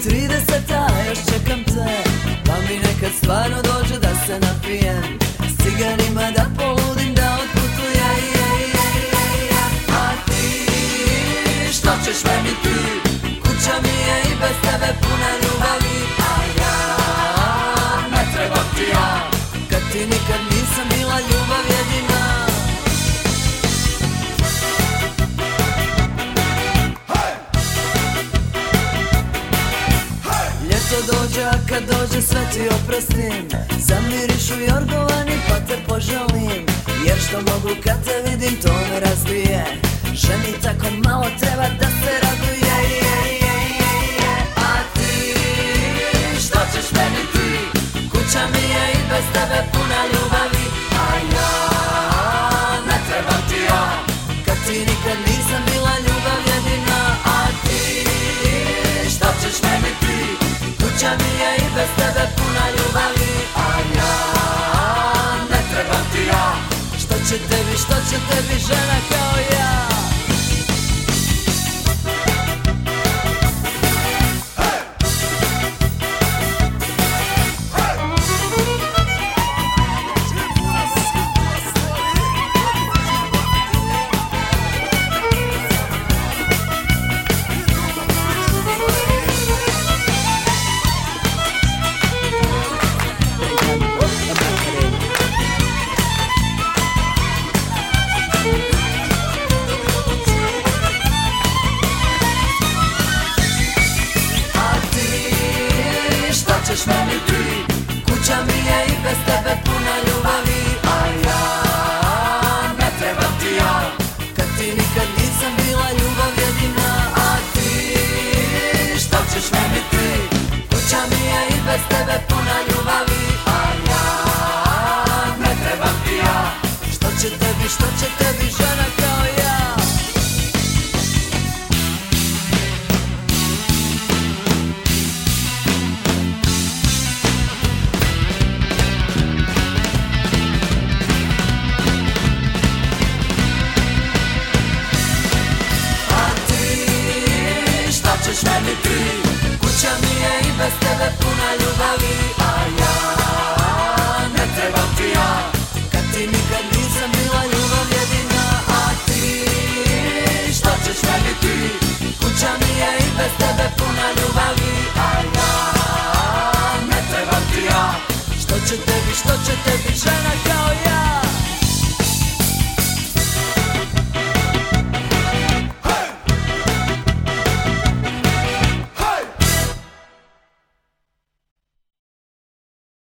30, još čekam te, pa mi nekad stvarno dođe da se napijem, s cigarima da poludim, da otputujem. A ti, što ćeš meni ti, kuća mi je i bez tebe puna ljubavi. A ja, ne trebam ti ja, kad ti nikad nisam bila ljubav jedina. Dođe, a kad dođe sve ti oprostim, zamirišu jorgovani pa te požalim, jer što mogu kad te vidim to me razbije, ženi tako malo treba da se raduje. A ti, što ćeš meni ti, kuća mi je i bez tebe puna ljubavi. A ja, ne trebam ti ja, kad ti nikad nisam bila ljubav jedina. A ti, što ćeš meni ti, kuća mi je i bez tebe puna ljubavi. A ja, ne trebam ti ja, što će tebi žena kao